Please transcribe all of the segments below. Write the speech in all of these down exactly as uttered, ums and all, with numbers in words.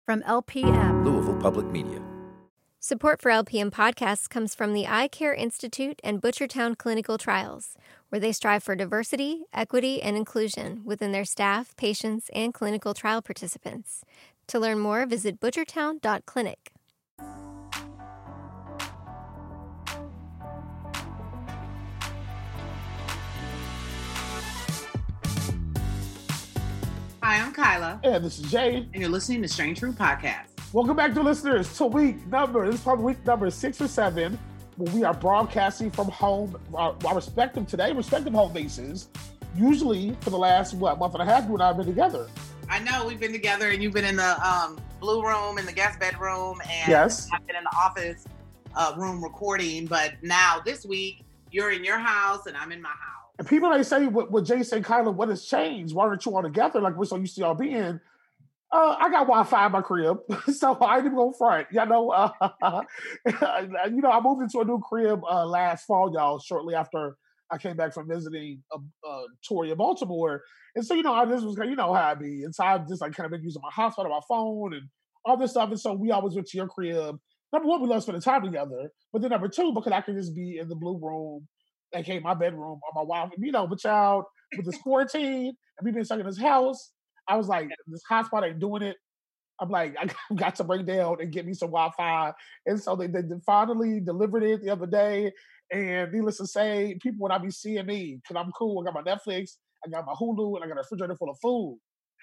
From L P M, Louisville Public Media. Support for L P M podcasts comes from the Eye Care Institute and Butchertown Clinical Trials, where they strive for diversity, equity, and inclusion within their staff, patients, and clinical trial participants. To learn more, visit butchertown dot clinic. Hi, I'm Kyla. And this is Jay. And you're listening to Strange Fruit Podcast. Welcome back to listeners to week number, this is probably week number six or seven, where we are broadcasting from home, our, our respective, today, respective home bases. Usually for the last, what, month and a half, you and I have been together. I know, we've been together and you've been in the um, blue room, in the guest bedroom, and yes. I've been in the office uh, room recording, but now this week, you're in your house and I'm in my house. And people may say, what, what Jay said, Kyla, what has changed? Why aren't you all together like we're so used to y'all being? Uh, I got Wi-Fi in my crib, so I ain't even going front. Y'all know, uh, you know, I moved into a new crib uh, last fall, y'all, shortly after I came back from visiting a, a tour in Baltimore. And so, you know, I just was, you know how I be. And so I've just like kind of been using my hotspot on my phone and all this stuff. And so we always went to your crib. Number one, we love spending time together. But then number two, because I could just be in the blue room, aka my bedroom, or my wife, you know, but child, with this quarantine and me being stuck in this house, I was like, this hotspot ain't doing it. I'm like, I got to break down and get me some Wi-Fi. And so they, they finally delivered it the other day. And needless to say, people would not be seeing me because I'm cool. I got my Netflix, I got my Hulu, and I got a refrigerator full of food.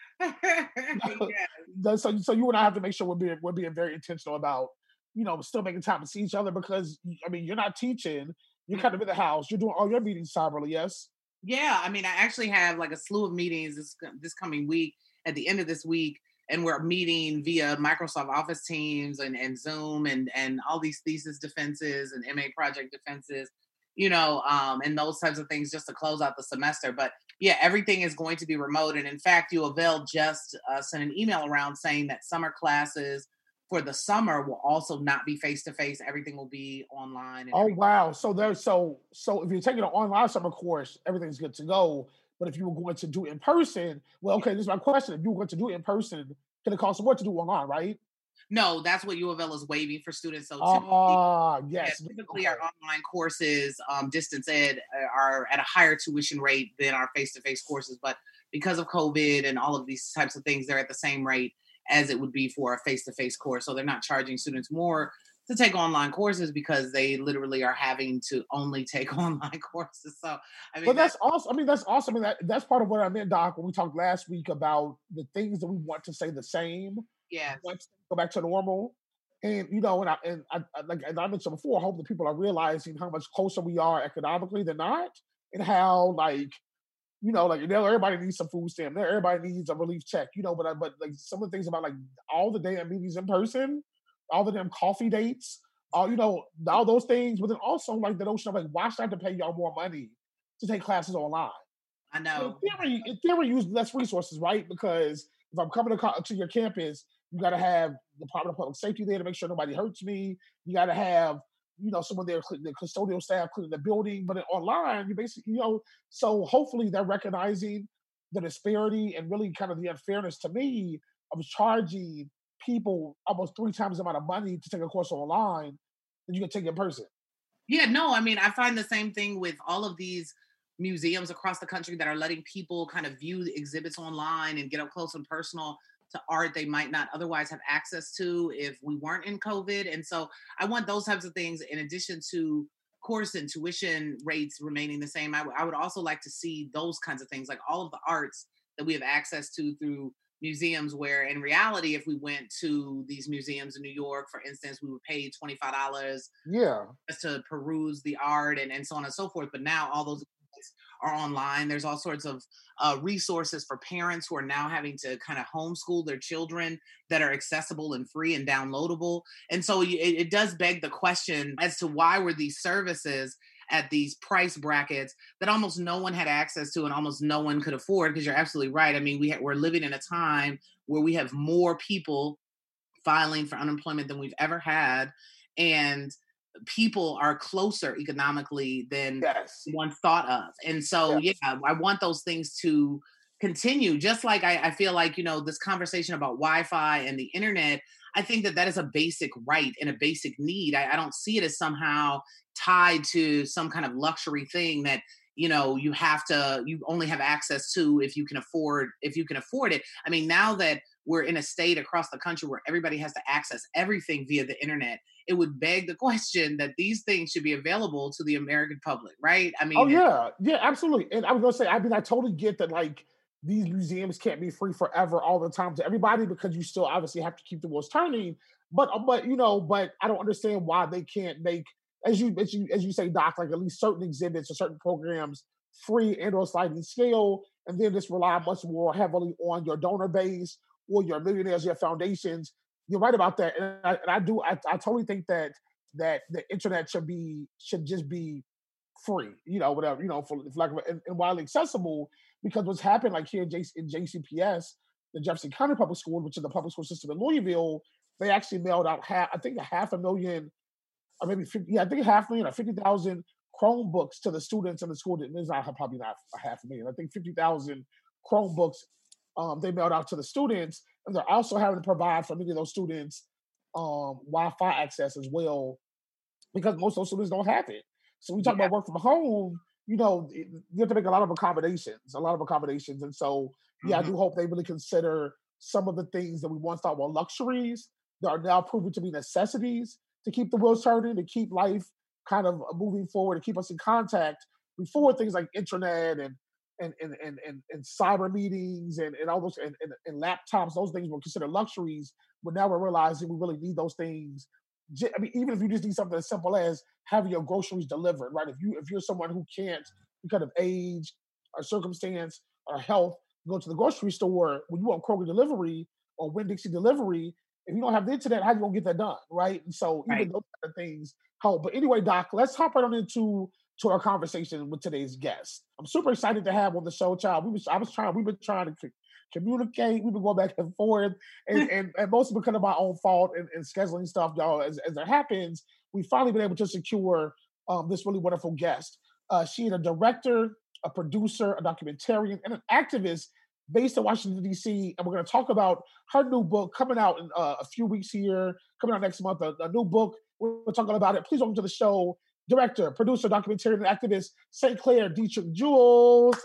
Yes. so, so you and I have to make sure we're being, we're being very intentional about, you know, still making time to see each other because, I mean, you're not teaching. You're kind of in the house. You're doing all your meetings cyberly, yes? Yeah, I mean, I actually have like a slew of meetings this this coming week, at the end of this week, and we're meeting via Microsoft Office Teams and, and Zoom and, and all these thesis defenses and M A project defenses, you know, um, and those types of things just to close out the semester. But yeah, everything is going to be remote. And in fact, U of L just uh, sent an email around saying that summer classes for the summer will also not be face-to-face. Everything will be online. And oh, wow. So there's so so if you're taking an online summer course, everything's good to go. But if you were going to do it in person, well, okay, this is my question. If you were going to do it in person, can it cost more to do online, right? No, that's what U of L is waiving for students. So ah, uh, yes. Yeah, typically okay. our online courses, um, distance ed, are at a higher tuition rate than our face-to-face courses. But because of COVID and all of these types of things, they're at the same rate as it would be for a face-to-face course. So they're not charging students more to take online courses because they literally are having to only take online courses. So, I mean, but that's, that's awesome. I mean, that's awesome. I mean, that, that's part of what I meant, Doc, when we talked last week about the things that we want to stay the same. Yeah. Go back to normal. And, you know, and I, and I, like as I mentioned before, I hope that people are realizing how much closer we are economically than not, and how, like, you know, like, you know, everybody needs some food stamp. Everybody needs a relief check, you know, but, but like some of the things about like all the damn meetings in person, all the damn coffee dates, all, you know, all those things. But then also like the notion of like, why should I have to pay y'all more money to take classes online? I know. In theory, in theory, use less resources, right? Because if I'm coming to, to your campus, you got to have the Department of Public Safety there to make sure nobody hurts me. You got to have, you know, someone there, the custodial staff cleaning the building, but online, you basically, you know, so hopefully they're recognizing the disparity and really kind of the unfairness to me of charging people almost three times the amount of money to take a course online than you can take in person. Yeah, no, I mean, I find the same thing with all of these museums across the country that are letting people kind of view the exhibits online and get up close and personal to art they might not otherwise have access to if we weren't in COVID. And so I want those types of things in addition to course and tuition rates remaining the same. I, w- I would also like to see those kinds of things, like all of the arts that we have access to through museums, where in reality, if we went to these museums in New York, for instance, we would pay twenty-five dollars yeah. just to peruse the art and, and so on and so forth. But now all those are online. There's all sorts of uh, resources for parents who are now having to kind of homeschool their children that are accessible and free and downloadable. And so it, it does beg the question as to why were these services at these price brackets that almost no one had access to and almost no one could afford, because you're absolutely right. I mean, we ha- we're living in a time where we have more people filing for unemployment than we've ever had. And people are closer economically than yes. one thought of. And so, yes. yeah, I want those things to continue. Just like I, I feel like, you know, this conversation about Wi-Fi and the internet, I think that that is a basic right and a basic need. I, I don't see it as somehow tied to some kind of luxury thing that, you know, you have to, you only have access to if you can afford, if you can afford it. I mean, now that we're in a state across the country where everybody has to access everything via the internet, it would beg the question that these things should be available to the American public, right? I Oh mean, it, yeah, yeah, absolutely. And I was gonna say, I mean, I totally get that. Like these museums can't be free forever all the time to everybody because you still obviously have to keep the wheels turning. But uh, but you know, but I don't understand why they can't make, as you as you as you say, Doc, like at least certain exhibits or certain programs free and or sliding scale, and then just rely much more heavily on your donor base or your millionaires, your foundations. You're right about that, and I, and I do. I, I totally think that that the internet should be should just be free, you know, whatever, you know, for, for like and, and widely accessible. Because what's happened, like here in, J, in J C P S, the Jefferson County Public School, which is the public school system in Louisville, they actually mailed out half, I think, a half a million, or maybe fifty, yeah, I think half a million or fifty thousand Chromebooks to the students in the school. It's not probably not a half a million. I think fifty thousand Chromebooks um, they mailed out to the students, and they're also having to provide for many of those students um, Wi-Fi access as well, because most of those students don't have it. So we talk yeah, about work from home, you know, it- you have to make a lot of accommodations, a lot of accommodations. And so, yeah, I mhm, do hope they really consider some of the things that we once thought were luxuries that are now proven to be necessities to keep the wheels turning, to keep life kind of moving forward, to keep us in contact. Before things like internet and and and and, and, and cyber meetings and, and all those and, and, and laptops, those things were considered luxuries. But now we're realizing we really need those things. J- I mean, even if you just need something as simple as having your groceries delivered, right? If you if you're someone who can't, because of age or circumstance or health, go to the grocery store when you want Kroger delivery or Winn Dixie delivery, if you don't have the internet, how you gonna get that done, right? And so even right. those kind of things help. But anyway, Doc, let's hop right on into to our conversation with today's guest. I'm super excited to have on the show, child. We was I was trying, we've been trying to c- communicate, we've been going back and forth, and and, and mostly because of my own fault and, and scheduling stuff, y'all. As as it happens, we've finally been able to secure um, this really wonderful guest. Uh, she is a director, a producer, a documentarian, and an activist based in Washington, D C. And we're going to talk about her new book coming out in uh, a few weeks here, coming out next month, a, a new book. We're talking about it. Please welcome to the show, director, producer, documentarian, and activist, Saint Clair Dietrich Jules.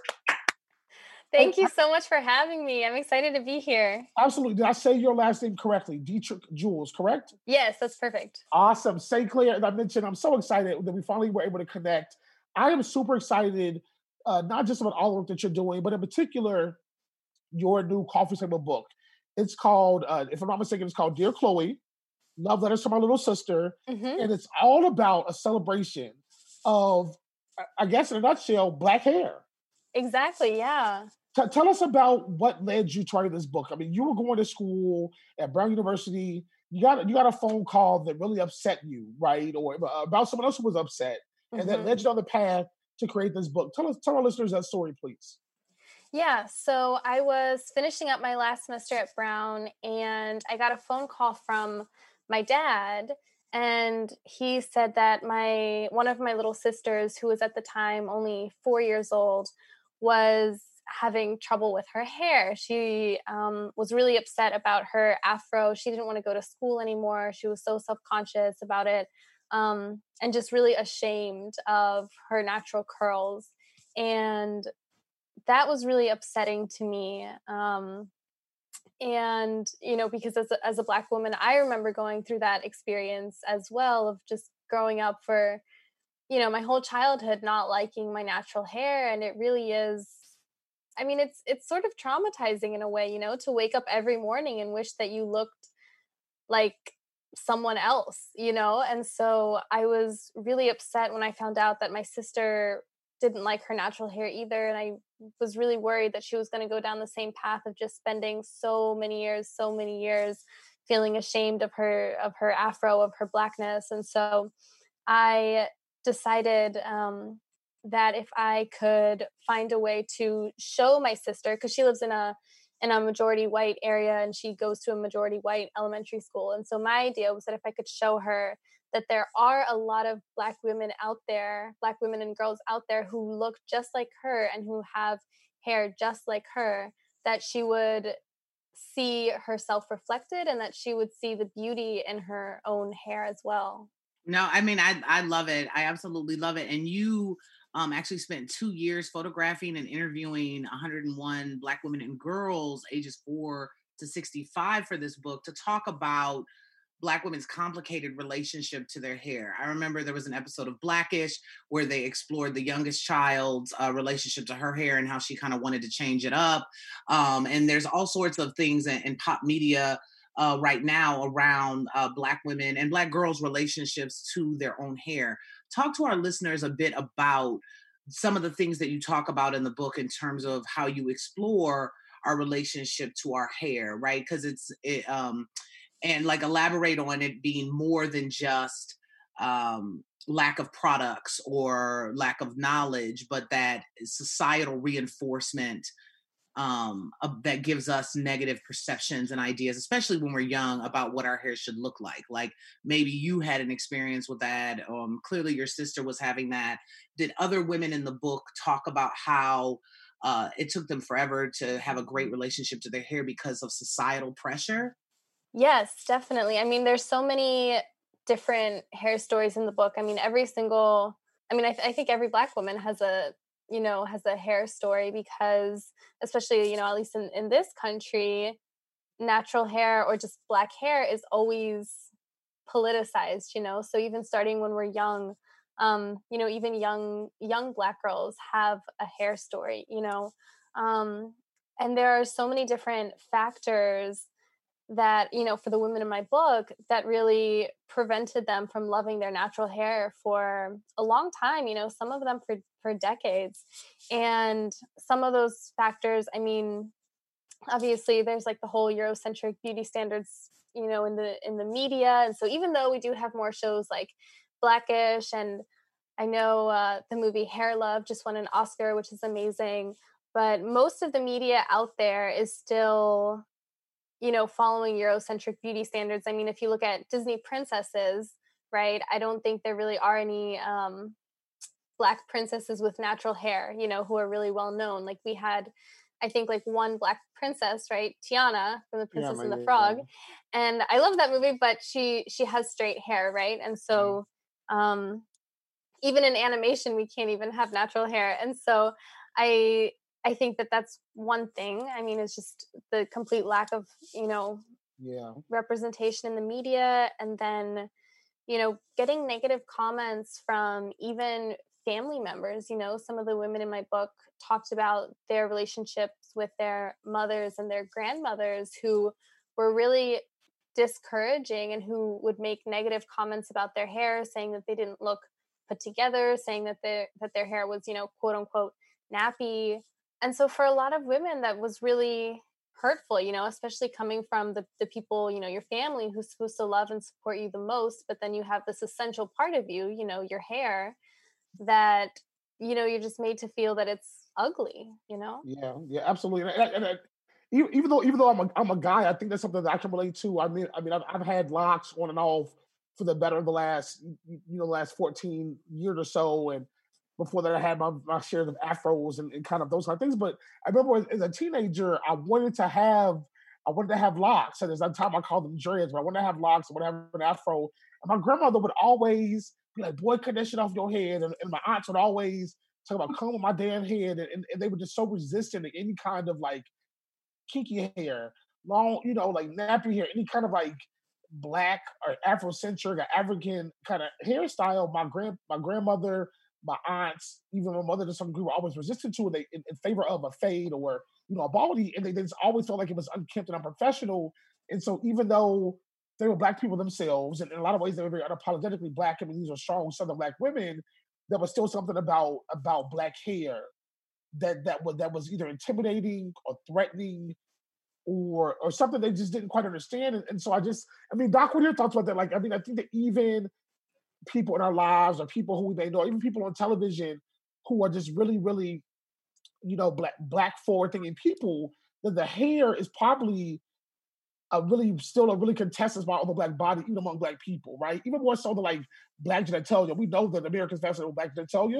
Oh, Thank you so much for having me. I'm excited to be here. absolutely. Did I say your last name correctly? Dietrich Jules, correct? Yes, that's perfect. Awesome. Saint Clair, as I mentioned, I'm so excited that we finally were able to connect. I am super excited, uh, not just about all the work that you're doing, but in particular, your new coffee table book. It's called, uh, if I'm not mistaken, it's called Dear Chloe, Love Letters to My Little Sister. hmm And it's all about a celebration of, I I guess in a nutshell, Black hair. Exactly. Yeah. T- tell us about what led you to write this book. I mean, you were going to school at Brown University. You got you got a phone call that really upset you, right? Or uh, about someone else who was upset, and that led hmm you on the path to create this book. Tell us, tell our listeners that story, please. Yeah. So I was finishing up my last semester at Brown, and I got a phone call from my dad, and he said that my one of my little sisters, who was at the time only four years old, was having trouble with her hair. She um, was really upset about her afro. She didn't want to go to school anymore. She was so self-conscious about it, um, and just really ashamed of her natural curls. And that was really upsetting to me. Um, and, you know, because as a, as a Black woman, I remember going through that experience as well of just growing up for, you know, my whole childhood not liking my natural hair. And it really is, I mean, it's it's sort of traumatizing in a way, you know, to wake up every morning and wish that you looked like someone else, you know? And so I was really upset when I found out that my sister didn't like her natural hair either. And I was really worried that she was going to go down the same path of just spending so many years, so many years feeling ashamed of her, of her afro, of her Blackness. And so I decided um, that if I could find a way to show my sister, because she lives in a in a majority white area and she goes to a majority white elementary school. And so my idea was that if I could show her that there are a lot of Black women out there, Black women and girls out there who look just like her and who have hair just like her, that she would see herself reflected and that she would see the beauty in her own hair as well. No, I mean, I I love it. I absolutely love it. And you um, actually spent two years photographing and interviewing one hundred one Black women and girls ages four to sixty-five for this book to talk about Black women's complicated relationship to their hair. I remember there was an episode of Blackish where they explored the youngest child's uh, relationship to her hair and how she kind of wanted to change it up. Um, and there's all sorts of things in, in pop media uh, right now around uh, Black women and Black girls' relationships to their own hair. Talk to our listeners a bit about some of the things that you talk about in the book in terms of how you explore our relationship to our hair, right? Because it's, it, um, and like elaborate on it being more than just um, lack of products or lack of knowledge, but that societal reinforcement um, of, that gives us negative perceptions and ideas, especially when we're young, about what our hair should look like. Like maybe you had an experience with that. Um, clearly your sister was having that. Did other women in the book talk about how uh, it took them forever to have a great relationship to their hair because of societal pressure? Yes, definitely. I mean, there's so many different hair stories in the book. I mean, every single, I mean, I, th- I think every Black woman has a, you know, has a hair story because, especially, you know, at least in, in this country, natural hair or just Black hair is always politicized, you know? So even starting when we're young, um, you know, even young, young Black girls have a hair story, you know? Um, and there are so many different factors that, you know, for the women in my book that really prevented them from loving their natural hair for a long time, you know, some of them for, for decades. And some of those factors, I mean, obviously there's like the whole Eurocentric beauty standards, you know, in the, in the media. And so even though we do have more shows like Blackish, and I know uh, the movie Hair Love just won an Oscar, which is amazing, but most of the media out there is still, you know, following Eurocentric beauty standards. I mean, if you look at Disney princesses, right, I don't think there really are any um, Black princesses with natural hair, you know, who are really well known. Like we had, I think, like one Black princess, right, Tiana from The Princess Yeah, and the yeah, Frog, yeah. and I love that movie, but she she has straight hair, right, and so um, even in animation, we can't even have natural hair, and so I I think that that's one thing. I mean, it's just the complete lack of, you know, Yeah. representation in the media, and then, you know, getting negative comments from even family members. You know, some of the women in my book talked about their relationships with their mothers and their grandmothers who were really discouraging and who would make negative comments about their hair, saying that they didn't look put together, saying that their that their hair was, you know, quote unquote nappy. And so for a lot of women, that was really hurtful, you know, especially coming from the, the people, you know, your family who's supposed to love and support you the most. But then you have this essential part of you, you know, your hair, that, you know, you're just made to feel that it's ugly, you know? Yeah, yeah, absolutely. And, and, and even, even though even though I'm a I'm a guy, I think that's something that I can relate to. I mean, I mean, I've, I've had locks on and off for the better of the last you know last fourteen years or so, and before that, I had my, my shares of afros and, and kind of those kind of things. But I remember as, as a teenager, I wanted to have I wanted to have locks. And at that time, I called them dreads, but I wanted to have locks. I wanted to have an afro. And my grandmother would always be like, "Boy, cut that shit off your head," and, and my aunts would always talk about combing my damn head, and, and, and they were just so resistant to any kind of like kinky hair, long, you know, like nappy hair, any kind of like Black or Afrocentric or African kind of hairstyle. My grand my grandmother, my aunts, even my mother to some degree were always resistant to it. They in, in favor of a fade or you know a baldy, and they, they just always felt like it was unkempt and unprofessional. And so even though they were Black people themselves, and in a lot of ways they were very unapologetically Black. I mean, these are strong Southern Black women. There was still something about about Black hair that that was that was either intimidating or threatening or or something they just didn't quite understand. And, and so I just, I mean, Doc, what are your thoughts about that? Like, I mean, I think that even people in our lives or people who we may know, even people on television who are just really, really, you know, black black forward thinking people, that the hair is probably a really still a really contested spot on the Black body, even among Black people, right? Even more so than like Black genitalia. We know that Americans fascinate with Black genitalia,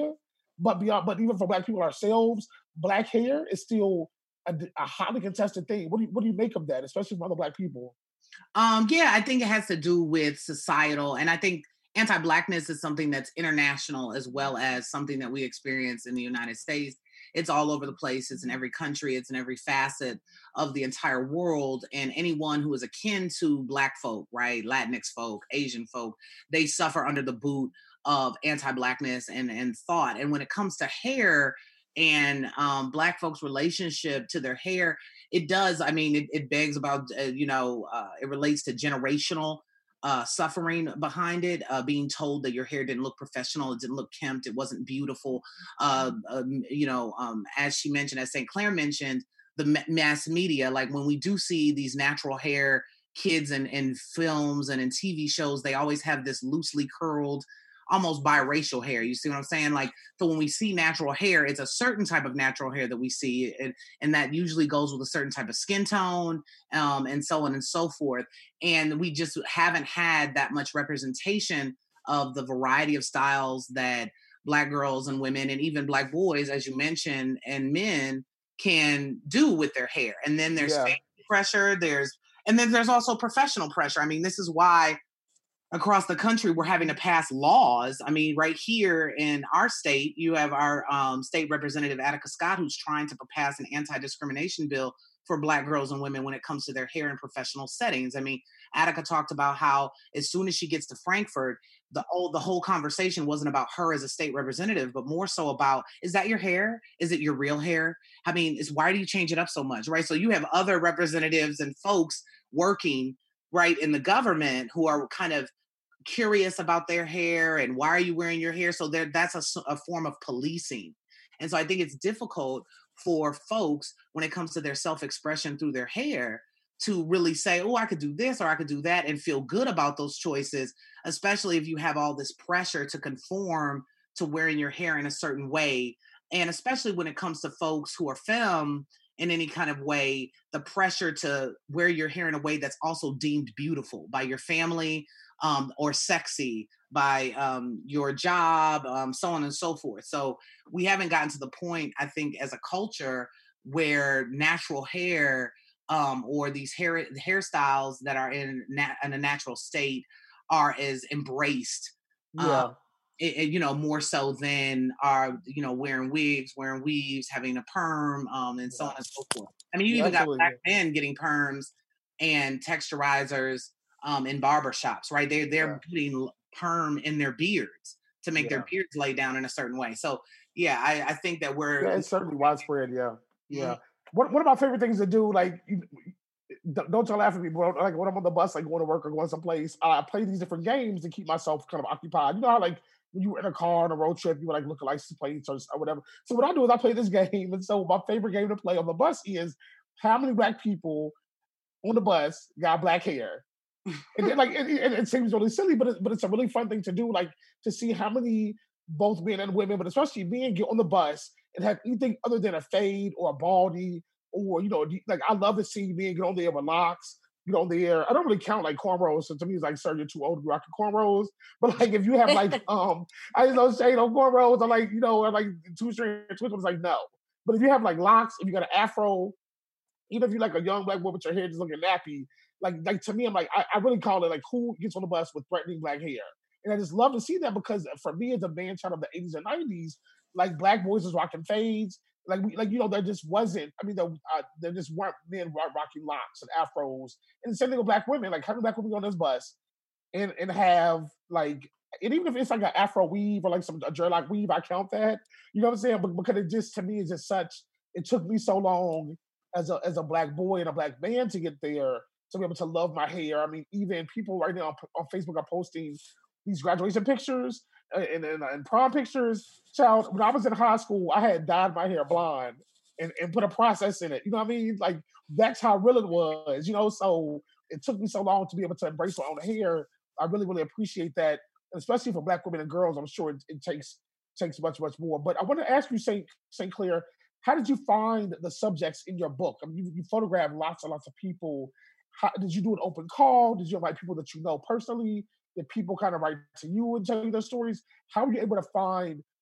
but beyond, but even for Black people ourselves, Black hair is still a, a highly contested thing. What do you, what do you make of that, especially from other Black people? Um, yeah, I think it has to do with societal, and I think anti-Blackness is something that's international as well as something that we experience in the United States. It's all over the place. It's in every country. It's in every facet of the entire world. And anyone who is akin to Black folk, right, Latinx folk, Asian folk, they suffer under the boot of anti-Blackness and, and thought. And when it comes to hair and um, Black folks' relationship to their hair, it does. I mean, it, it begs about, uh, you know, uh, it relates to generational uh, suffering behind it, uh, being told that your hair didn't look professional, it didn't look kempt, it wasn't beautiful. Uh, um, you know, um, as she mentioned, as Saint Clair mentioned, the mass media, like when we do see these natural hair kids in, in films and in T V shows, they always have this loosely curled, almost biracial hair. You see what I'm saying? Like, so when we see natural hair, it's a certain type of natural hair that we see, and, and that usually goes with a certain type of skin tone, um, and so on and so forth. And we just haven't had that much representation of the variety of styles that Black girls and women, and even Black boys, as you mentioned, and men can do with their hair. And then there's Yeah. family pressure, there's, and then there's also professional pressure. I mean, this is why across the country, we're having to pass laws. I mean, right here in our state, you have our um, state representative, Attica Scott, who's trying to pass an anti-discrimination bill for Black girls and women when it comes to their hair in professional settings. I mean, Attica talked about how as soon as she gets to Frankfort, the whole, the whole conversation wasn't about her as a state representative, but more so about, is that your hair? Is it your real hair? I mean, it's, why do you change it up so much, right? So you have other representatives and folks working, right, in the government who are kind of curious about their hair and why are you wearing your hair? So there, that's a, a form of policing. And so I think it's difficult for folks when it comes to their self-expression through their hair to really say, oh, I could do this or I could do that and feel good about those choices, especially if you have all this pressure to conform to wearing your hair in a certain way. And especially when it comes to folks who are femme in any kind of way, the pressure to wear your hair in a way that's also deemed beautiful by your family, um, or sexy by um, your job, um, so on and so forth. So we haven't gotten to the point, I think, as a culture where natural hair um, or these hair hairstyles that are in, nat- in a natural state are as embraced. Yeah. Um, It, it, you know, more so than are, you know, wearing wigs, wearing weaves, having a perm, um, and so Yeah. on and so forth. I mean, you Yeah, even got absolutely. Black men getting perms and texturizers um, in barbershops, right? They, they're Yeah. putting perm in their beards to make Yeah. their beards lay down in a certain way. So, yeah, I, I think that we're... Yeah, it's certainly widespread. Yeah, yeah. Mhm. One one of my favorite things to do, like, you, don't don't y'all laugh at me, bro. Like when I'm on the bus, like going to work or going someplace, I play these different games to keep myself kind of occupied. You know how like when you were in a car on a road trip, you would like look at license plates or, or whatever. So what I do is I play this game, and so my favorite game to play on the bus is how many Black people on the bus got black hair. And then, like, it, it, it seems really silly, but it, but it's a really fun thing to do, like to see how many both men and women, but especially men, get on the bus and have anything other than a fade or a baldy, or you know, like I love to see men get on there with locks, get on there. I don't really count like cornrows, so to me it's like, sir, you're too old to be rocking cornrows. But like if you have like, um, I just don't shade on cornrows, or like you know, or like two string twist, it's like no. But if you have like locks, if you got an afro, even if you're like a young Black woman with your hair just looking nappy, like like to me, I'm like, I, I really call it like who gets on the bus with threatening black hair. And I just love to see that because for me as a man child of the eighties and nineties, like Black boys was rocking fades. Like we, like you know, there just wasn't. I mean, there, uh, there just weren't men rocking locks and afros. And the same thing with Black women. Like having Black women on this bus and and have like, and even if it's like an afro weave or like some a dreadlock weave, I count that. You know what I'm saying? But because it just to me is just such. It took me so long as a as a Black boy and a Black man to get there to be able to love my hair. I mean, even people right now on, on Facebook are posting these graduation pictures uh, and, and, and prom pictures. Child, when I was in high school, I had dyed my hair blonde and, and put a process in it. You know what I mean? Like, that's how real it was, you know? So it took me so long to be able to embrace my own hair. I really, really appreciate that. And especially for Black women and girls, I'm sure it, it takes takes much, much more. But I want to ask you, Saint Saint Clair, how did you find the subjects in your book? I mean, you, you photographed lots and lots of people. How, did you do an open call? Did you invite people that you know personally? Did people kind of write to you and tell you their stories? How were you able to find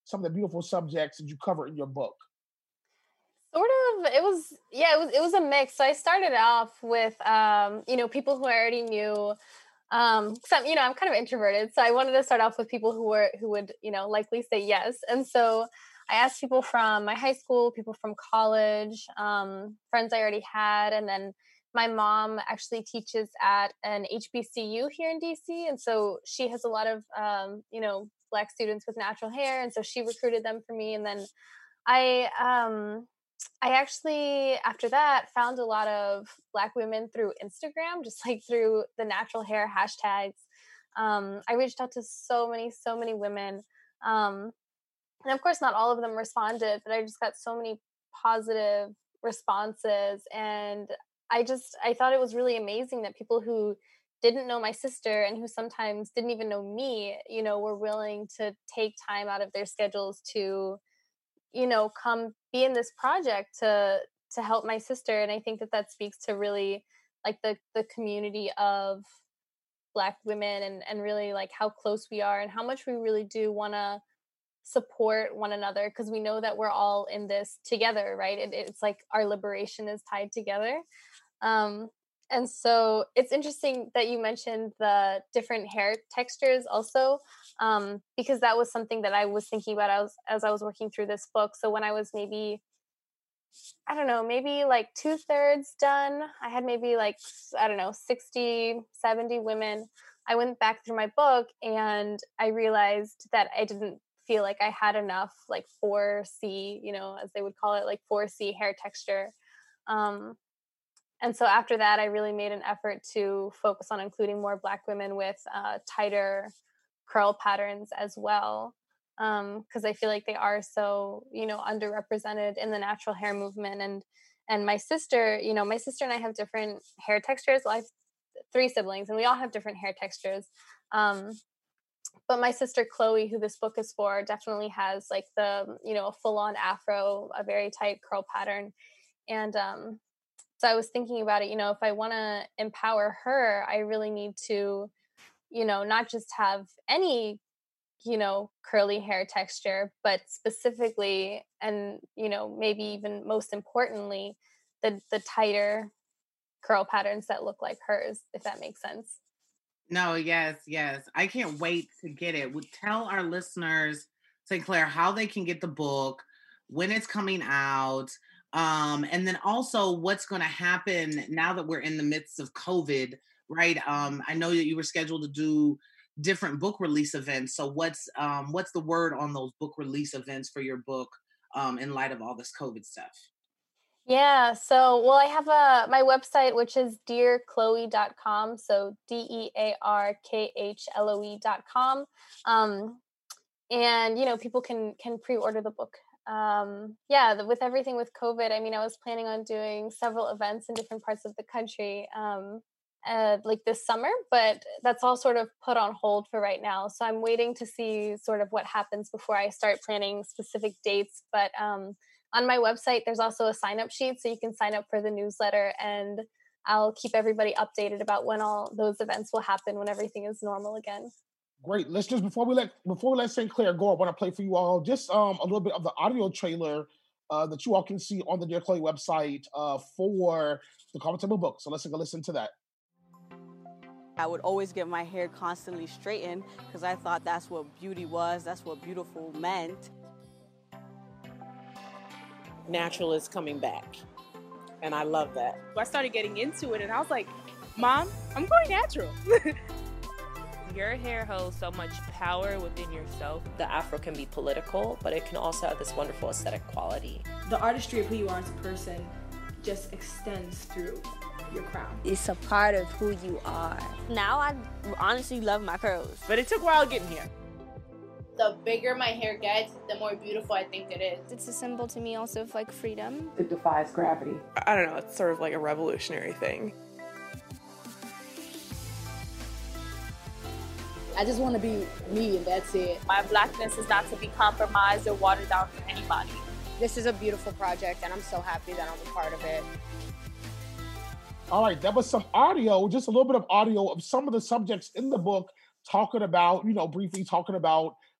some of the beautiful subjects that you cover in your book? Sort of, it was, yeah, it was, it was a mix. So I started off with, um, you know, people who I already knew. Um, cause I'm, you know, I'm kind of introverted. So I wanted to start off with people who were, who would, you know, likely say yes. And so I asked people from my high school, people from college, um, friends I already had. And then my mom actually teaches at an H B C U here in D C. And so she has a lot of, um, you know, Black students with natural hair. And so she recruited them for me. And then I, um, I actually, after that, found a lot of Black women through Instagram, just like through the natural hair hashtags. Um, I reached out to so many, so many women. Um, and of course, not all of them responded, but I just got so many positive responses. And I just, I thought it was really amazing that people who didn't know my sister and who sometimes didn't even know me, you know, were willing to take time out of their schedules to, you know, come be in this project to to help my sister. And I think that that speaks to really like the the community of Black women, and and really like how close we are and how much we really do want to support one another, because we know that we're all in this together, right? It, it's like our liberation is tied together. Um, and so it's interesting that you mentioned the different hair textures also, um, because that was something that I was thinking about as, as I was working through this book. So when I was maybe, I don't know, maybe like two thirds done, I had maybe like, I don't know, sixty, seventy women. I went back through my book and I realized that I didn't feel like I had enough like four C, you know, as they would call it, like four C hair texture. Um, And so after that, I really made an effort to focus on including more Black women with uh, tighter curl patterns as well, because um, I feel like they are so, you know, underrepresented in the natural hair movement. And and my sister, you know, my sister and I have different hair textures. Well, I have three siblings, and we all have different hair textures. Um, but my sister Chloe, who this book is for, definitely has like the, you know, a full-on afro, a very tight curl pattern, and um, so I was thinking about it, you know, if I want to empower her, I really need to, you know, not just have any, you know, curly hair texture, but specifically, and, you know, maybe even most importantly, the, the tighter curl patterns that look like hers, if that makes sense. No, yes, yes. I can't wait to get it. Would tell our listeners, Saint Clair, how they can get the book, when it's coming out. Um, and then also what's going to happen now that we're in the midst of COVID, right? Um, I know that you were scheduled to do different book release events. So what's um, what's the word on those book release events for your book um, in light of all this COVID stuff? Yeah, so well, I have a my website, which is dear chloe dot com. So D E A R K H L O E dot com. Um, and you know, people can can pre-order the book. Um, yeah, the, with everything with COVID, I mean, I was planning on doing several events in different parts of the country, um, uh, like this summer, but that's all sort of put on hold for right now. So I'm waiting to see sort of what happens before I start planning specific dates. But um, on my website, there's also a sign-up sheet, so you can sign up for the newsletter, and I'll keep everybody updated about when all those events will happen, when everything is normal again. Great. Let's just, before we let before we let Saint Clair go, I want to play for you all just um, a little bit of the audio trailer uh, that you all can see on the Dear Chloe website uh, for the Coffee Table book. So let's take a listen to that. I would always get my hair constantly straightened because I thought that's what beauty was, that's what beautiful meant. Natural is coming back, and I love that. I started getting into it, and I was like, Mom, I'm going natural. Your hair holds so much power within yourself. The afro can be political, but it can also have this wonderful aesthetic quality. The artistry of who you are as a person just extends through your crown. It's a part of who you are. Now I honestly love my curls. But it took a while getting here. The bigger my hair gets, the more beautiful I think it is. It's a symbol to me also of like freedom. It defies gravity. I don't know, it's sort of like a revolutionary thing. I just want to be me, and that's it. My Blackness is not to be compromised or watered down for anybody. This is a beautiful project, and I'm so happy that I'm a part of it. All right, that was some audio, just a little bit of audio of some of the subjects in the book, talking about, you know, briefly talking about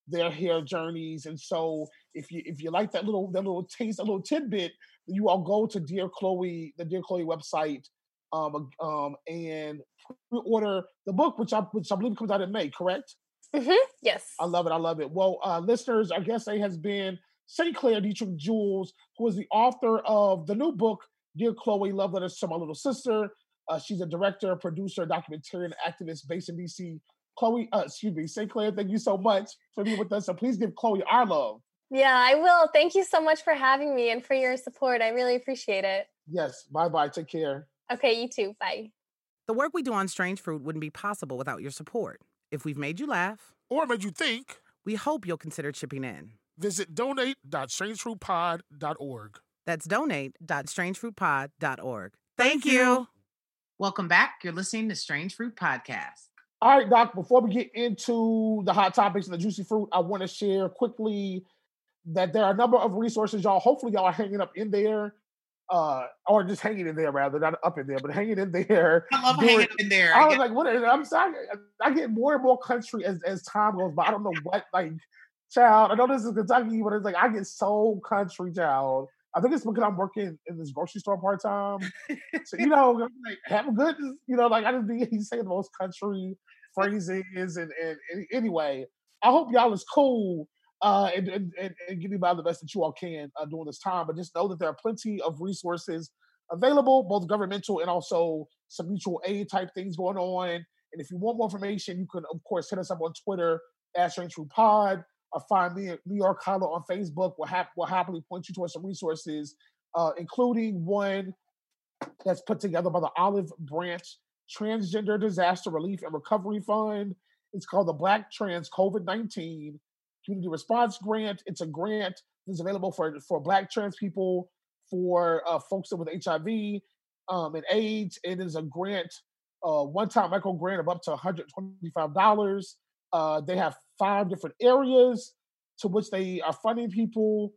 their hair journeys. And so if you if you like that little that little taste, a little tidbit, you all go to Dear Chloe, the Dear Chloe website, um, um, and pre-order the book, which I which I believe comes out in May, correct? Mm-hmm. Yes. I love it. I love it. Well, uh, listeners, our guest today has been Saint Clair Dietrich Jules, who is the author of the new book, Dear Chloe, Love Letters to My Little Sister. Uh, she's a director, producer, documentarian, activist based in D C. Chloe, uh, excuse me, Saint Clair, thank you so much for being with us. So please give Chloe our love. Yeah, I will. Thank you so much for having me and for your support. I really appreciate it. Yes. Bye-bye. Take care. Okay, you too. Bye. The work we do on Strange Fruit wouldn't be possible without your support. If we've made you laugh or made you think, we hope you'll consider chipping in. Visit donate dot strange fruit pod dot org. That's donate dot strange fruit pod dot org. Thank you. Welcome back. You're listening to Strange Fruit Podcast. All right, Doc, before we get into the hot topics and the juicy fruit, I want to share quickly that there are a number of resources, y'all. Hopefully y'all are hanging up in there, uh, or just hanging in there, rather, not up in there, but hanging in there. I love doing, hanging in there. I I was get- like, what is, I'm sorry. I get more and more country as, as time goes by. I don't know what, like, child, I know this is Kentucky, but it's like, I get so country, child. I think it's because I'm working in this grocery store part-time. So, you know, like, have a good, you know, like, I just be he's saying the most country phrases. And, and, and anyway, I hope y'all is cool uh, and, and, and, and getting by the best that you all can uh, during this time. But just know that there are plenty of resources available, both governmental and also some mutual aid type things going on. And if you want more information, you can, of course, hit us up on Twitter at Strange Fruit Pod. Or find me at New York Hollow on Facebook. We'll, hap- we'll happily point you towards some resources, uh, including one that's put together by the Olive Branch Transgender Disaster Relief and Recovery Fund. It's called the Black Trans COVID nineteen Community Response Grant. It's a grant that's available for, for Black trans people, for uh, folks with H I V um, and AIDS. It is a grant, uh, one-time micro grant of up to one hundred twenty-five dollars. Uh, they have five different areas to which they are funding people.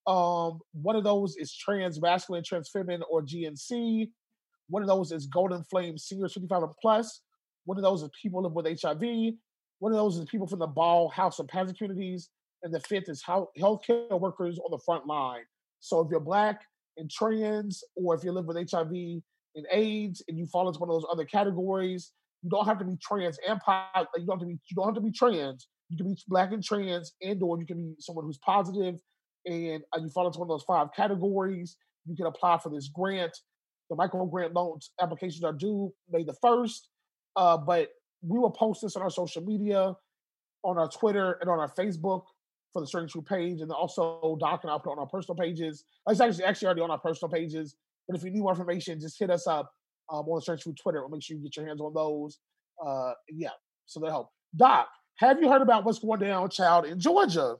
Um, one of those is trans masculine, trans feminine, or G N C. One of those is Golden Flame seniors fifty-five and plus. One of those is people living with H I V. One of those is people from the Ball, House, and Pageant communities. And the fifth is healthcare workers on the front line. So if you're Black and trans, or if you live with H I V and AIDS, and you fall into one of those other categories, you don't have to be trans and po- you don't have to be you don't have to be trans. You can be Black and trans, and or you can be someone who's positive, and uh, you fall into one of those five categories. You can apply for this grant. The micro grant loans applications are due May the first, uh, but we will post this on our social media, on our Twitter, and on our Facebook for the Strange Fruit page, and also Doc and I'll put it on our personal pages. It's actually actually already on our personal pages, but if you need more information, just hit us up. Um, on the Strange Fruit Twitter, we'll make sure you get your hands on those. Uh, yeah, so they'll help. Doc, have you heard about what's going down, child, in Georgia?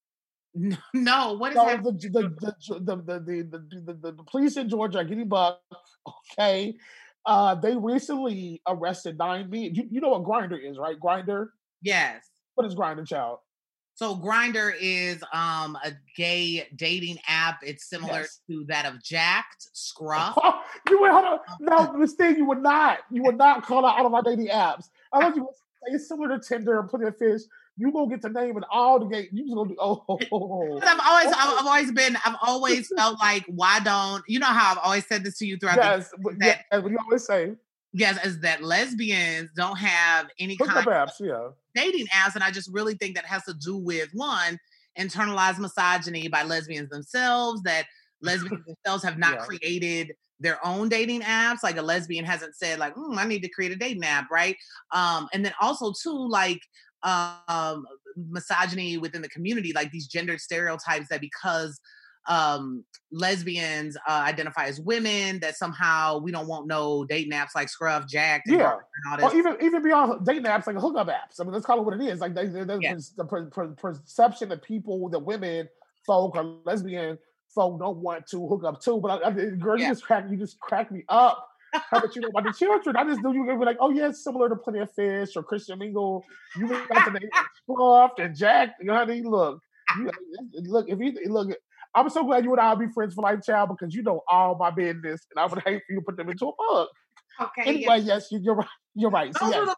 No, what is so happening? The, the, the, the, the, the, the, the, the police in Georgia are getting bucked, okay? Uh, they recently arrested nine men. You, you know what Grindr is, right? Grindr? Yes. What is Grindr, child? So Grindr is um, a gay dating app. It's similar Yes. to that of Jacked, Scruff. Oh, you would hold on. No, Miss Thing, you would not. You would not call out all of our dating apps. I thought you would say it's similar to Tinder and Plenty of Fish. You gonna get the name and all the gay. You just gonna do. Oh, oh, oh. But I've always, I've, I've always been, I've always felt like, why don't you know how I've always said this to you throughout yes, the but that yeah, as we always say. Yes, is that lesbians don't have any Hookup kind apps, of yeah. dating apps, and I just really think that has to do with one, internalized misogyny by lesbians themselves. That lesbians themselves have not Yeah. created their own dating apps. Like a lesbian hasn't said, like, mm, I need to create a dating app, right? Um, and then also too, like um, misogyny within the community, like these gendered stereotypes that because um lesbians uh identify as women, that somehow we don't want no dating apps like Scruff, Jacked, and Yeah, and all this. or even even beyond dating apps, like hookup apps. I mean, let's call it what it is. Like they, they, they- Yeah. the per, per, perception that people, that women, folk, or lesbian folk don't want to hook up to. But I, I, girl, Yeah. you just crack, you just crack me up. How about you know about the children? I just knew you were gonna be like, oh yeah, it's similar to Plenty of Fish or Christian Mingle. You got the name Scruffed and Jacked. You know, honey, look, you, look if you look. I'm so glad you and I'll be friends for life, child, because you know all my business, and I would hate for you to put them into a book. Okay. Anyway, yes, you, you're right. You're right. So, Those, yes. are the,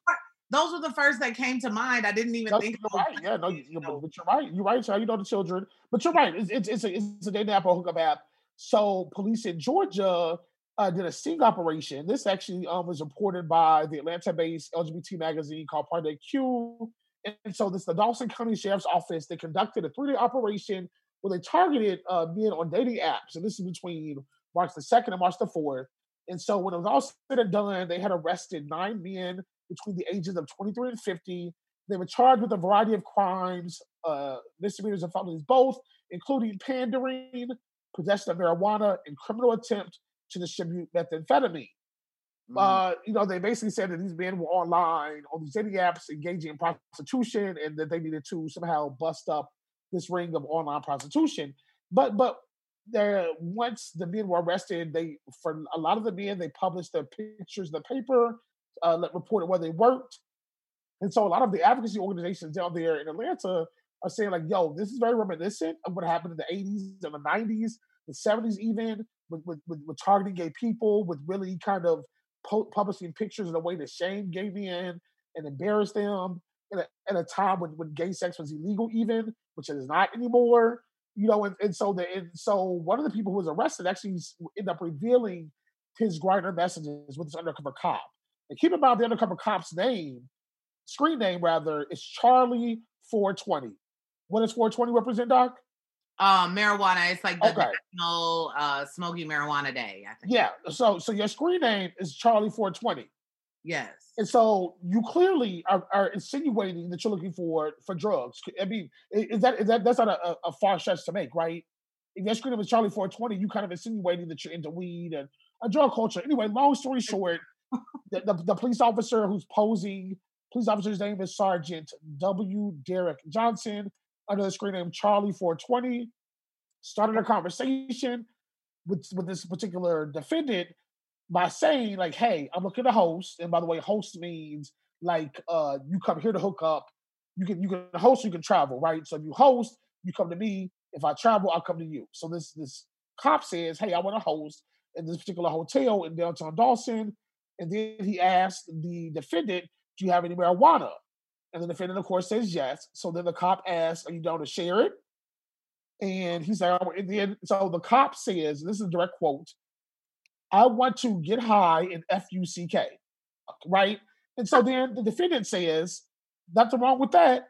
those were the first that came to mind. I didn't even No, think. you're right. Yeah, no, you, you, but, but you're right. You're right, child. You know the children, but you're right. It's it's it's a, it's a dating app or hookup app. So police in Georgia uh, did a sting operation. This actually um, was reported by the Atlanta-based L G B T magazine called Project Q. And so this the Dawson County Sheriff's Office. They conducted a three-day operation where they targeted uh, men on dating apps. And this is between March the second and March the fourth. And so when it was all said and done, they had arrested nine men between the ages of twenty-three and fifty. They were charged with a variety of crimes, uh, misdemeanors and felonies both, including pandering, possession of marijuana, and criminal attempt to distribute methamphetamine. Mm-hmm. Uh, you know, they basically said that these men were online on these dating apps engaging in prostitution and that they needed to somehow bust up this ring of online prostitution. But but there, once the men were arrested, they for a lot of the men, they published their pictures in the paper, uh, reported where they worked. And so a lot of the advocacy organizations down there in Atlanta are saying like, yo, this is very reminiscent of what happened in the eighties and the nineties, the seventies even, with, with, with, with targeting gay people, with really kind of po- publishing pictures in a way to shame gay men and embarrass them at a, at a time when, when gay sex was illegal even, which it is not anymore. You know, and, and so the and so one of the people who was arrested actually ended up revealing his Grindr messages with this undercover cop. And keep in mind the undercover cop's name, screen name rather, is Charlie four twenty. What does four twenty represent, Doc? Uh, marijuana. It's like the okay. National uh, Smoking Marijuana Day, I think. Yeah. So so your screen name is Charlie four twenty. Yes. And so you clearly are, are insinuating that you're looking for for drugs. I mean, is that is that that's not a, a far stretch to make, right? If your screen name is Charlie four twenty, you kind of insinuating that you're into weed and a drug culture. Anyway, long story short, the, the, the police officer who's posing, police officer's name is Sergeant W. Derek Johnson, under the screen name Charlie four twenty, started a conversation with, with this particular defendant by saying like, hey, I'm looking to host. And by the way, host means like uh, you come here to hook up. You can you can host, you can travel, right? So if you host, you come to me. If I travel, I'll come to you. So this this cop says, hey, I want to host in this particular hotel in downtown Dawson. And then he asked the defendant, do you have any marijuana? And the defendant, of course, says yes. So then the cop asks, are you down to share it? And he said, and then, so the cop says, this is a direct quote, I want to get high in F U C K, right? And so then the defendant says, nothing wrong with that.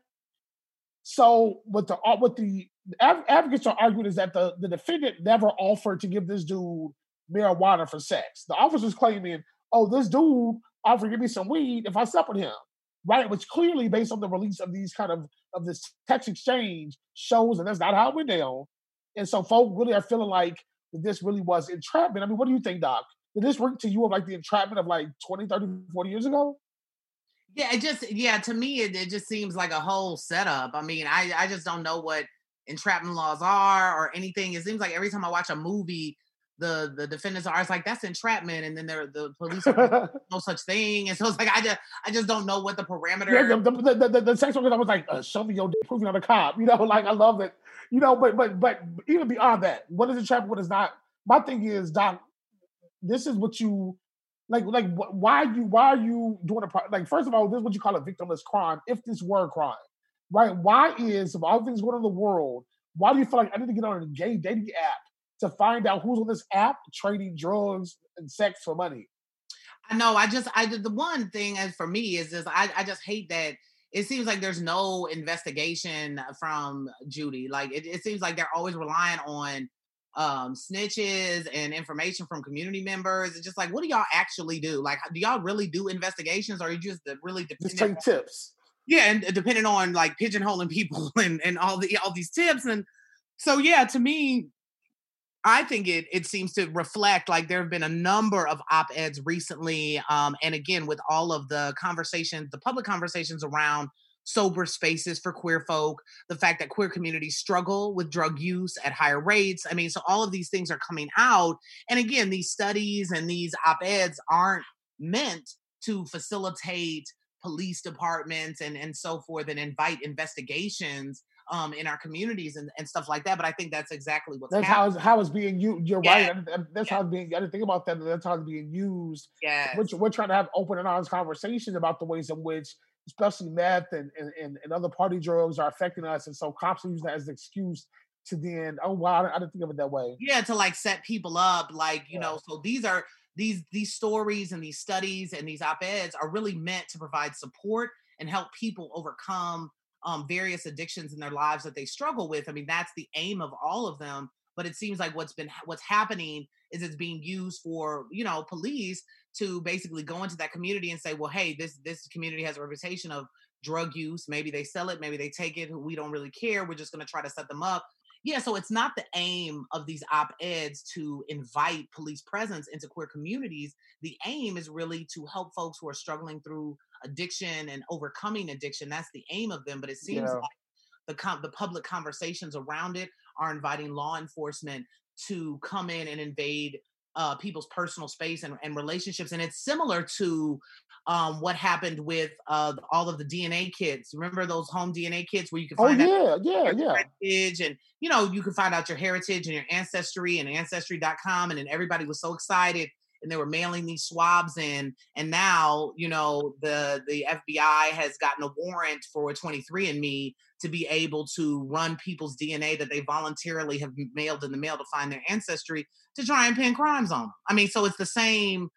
So what the what the advocates are arguing is that the, the defendant never offered to give this dude marijuana for sex. The officer's claiming, oh, this dude offered to give me some weed if I slept with him, right? Which clearly, based on the release of these kind of, of this text exchange, shows that that's not how it went down. And so folk really are feeling like this really was entrapment. I mean, what do you think, Doc? Did this ring to you of like the entrapment of like twenty, thirty, forty years ago? Yeah, it just, yeah, to me, it, it just seems like a whole setup. I mean, I, I just don't know what entrapment laws are or anything. It seems like every time I watch a movie, the the defendants are, it's like, that's entrapment. And then they're, the police are no such thing. And so it's like, I just, I just don't know what the parameter. Yeah, the, the, the, the, the sex worker, I was like, uh, show me your dick, proving on the cop. You know, like, I love it. You know, but but but even beyond that, what is entrapment, what is not? My thing is, Doc, this is what you, like, like why you, why are you doing a, like, first of all, this is what you call a victimless crime, if this were a crime, right? Why is, of all things going on in the world, why do you feel like I need to get on a gay dating app to find out who's on this app trading drugs and sex for money? I know, I just, I the one thing as for me is just, I, I just hate that it seems like there's no investigation from Judy. Like, it, it seems like they're always relying on um, snitches and information from community members. It's just like, what do y'all actually do? Like, do y'all really do investigations, or are you just really just take on, tips? Yeah, and depending on like pigeonholing people and, and all the all these tips. And so, yeah, to me, I think it it seems to reflect like there have been a number of op-eds recently, um, and again with all of the conversations, the public conversations around sober spaces for queer folk, the fact that queer communities struggle with drug use at higher rates. I mean, so all of these things are coming out. And again, these studies and these op-eds aren't meant to facilitate police departments and, and so forth and invite investigations um, in our communities and, and stuff like that. But I think that's exactly what's That's happening. how it's, how it's being used. You're Yeah. right. And That's Yeah. how it's being. I didn't think about that. That's how it's being used. Yes. We're, we're trying to have open and honest conversations about the ways in which, especially meth and, and, and, and other party drugs, are affecting us. And so cops use that as an excuse to then, oh wow, I didn't think of it that way. Yeah, to like set people up, like, you know, so these are these these stories and these studies and these op-eds are really meant to provide support and help people overcome um, various addictions in their lives that they struggle with. I mean, that's the aim of all of them. But it seems like what's been what's happening is it's being used for, you know, police to basically go into that community and say, well, hey, this this community has a reputation of drug use. Maybe they sell it, maybe they take it. We don't really care. We're just going to try to set them up. Yeah, so it's not the aim of these op-eds to invite police presence into queer communities. The aim is really to help folks who are struggling through addiction and overcoming addiction. That's the aim of them. But it seems Yeah. like the com- the public conversations around it are inviting law enforcement to come in and invade uh, people's personal space and, and relationships. And it's similar to um, what happened with uh, all of the D N A kits. Remember those home D N A kits where you can Oh find out yeah, yeah, your yeah. heritage, and you know, you can find out your heritage and your ancestry and ancestry dot com, and then everybody was so excited and they were mailing these swabs in. And now, you know, the the F B I has gotten a warrant for twenty-three and me to be able to run people's D N A that they voluntarily have mailed in the mail to find their ancestry to try and pin crimes on them. I mean, so it's the same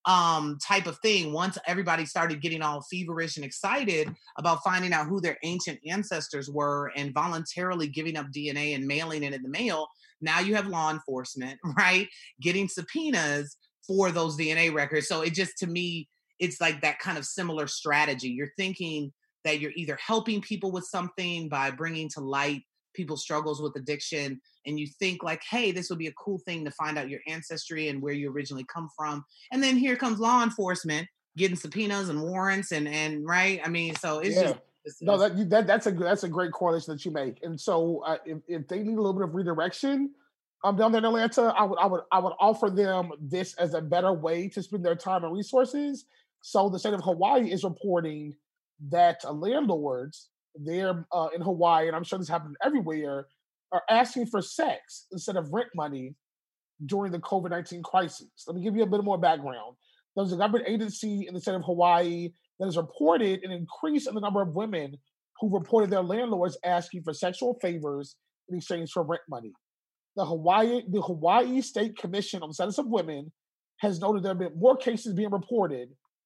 um type of thing. Once everybody started getting all feverish and excited about finding out who their ancient ancestors were and voluntarily giving up D N A and mailing it in the mail, now you have law enforcement, right, getting subpoenas for those D N A records. So it just, to me, it's like that kind of similar strategy. You're thinking that you're either helping people with something by bringing to light people's struggles with addiction, and you think like, hey, this would be a cool thing to find out your ancestry and where you originally come from. And then here comes law enforcement getting subpoenas and warrants and, and right. I mean, so it's Yeah. just, it's, No, it's- that, that that's a that's a great correlation that you make. And so, uh, if, if they need a little bit of redirection, um, down there in Atlanta, I would I would I would offer them this as a better way to spend their time and resources. So the state of Hawaii is reporting that uh, landlords there uh, in Hawaii, and I'm sure this happens everywhere, are asking for sex instead of rent money during the COVID nineteen crisis. Let me give you a bit more background. There's a government agency in the state of Hawaii that has reported an increase in the number of women who reported their landlords asking for sexual favors in exchange for rent money. The Hawaii, the Hawaii State Commission on the Status of Women has noted there have been more cases being reported.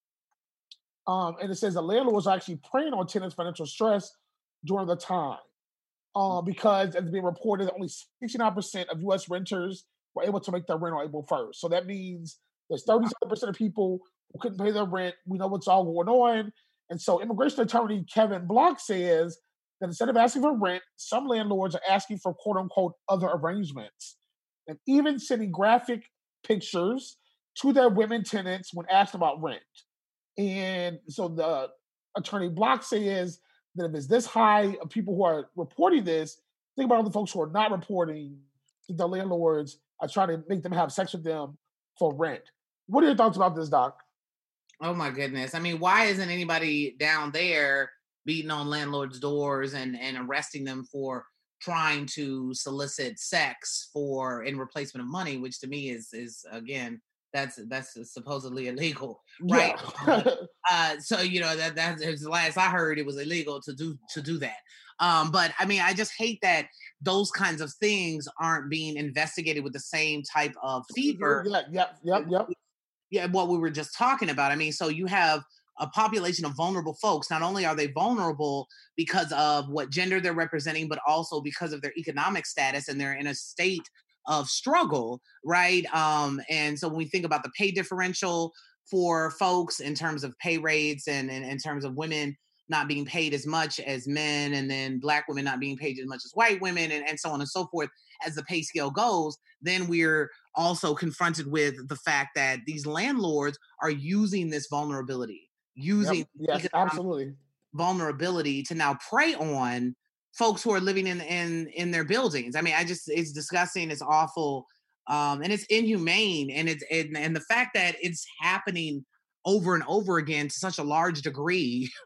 Um, and it says the landlords are actually preying on tenants' financial stress during the time. Uh, because it's being reported that only sixty-nine percent of U S renters were able to make their rent on April first. So that means there's thirty-seven percent of people who couldn't pay their rent. We know what's all going on. And so immigration attorney Kevin Block says that instead of asking for rent, some landlords are asking for quote unquote other arrangements and even sending graphic pictures to their women tenants when asked about rent. And so the attorney Block says that if it's this high of people who are reporting this, think about all the folks who are not reporting that the landlords are trying to make them have sex with them for rent. What are your thoughts about this, Doc? Oh my goodness. I mean, why isn't anybody down there beating on landlords' doors and, and arresting them for trying to solicit sex for in replacement of money, which to me is is again, that's that's supposedly illegal, right? Yeah. uh, so you know that that's the last I heard, it was illegal to do to do that. Um, but I mean, I just hate that those kinds of things aren't being investigated with the same type of fever. Yeah, yep, yep, yep. Yeah, what we were just talking about. I mean, so you have a population of vulnerable folks. Not only are they vulnerable because of what gender they're representing, but also because of their economic status, and they're in a state of struggle, right? Um, and so when we think about the pay differential for folks in terms of pay rates and, and in terms of women not being paid as much as men, and then Black women not being paid as much as white women, and, and so on and so forth, as the pay scale goes, then we're also confronted with the fact that these landlords are using this vulnerability, using yep. Yes, absolutely vulnerability to now prey on folks who are living in in in their buildings. I mean, I just, it's disgusting, it's awful, um, and it's inhumane, and it's and, and the fact that it's happening over and over again to such a large degree.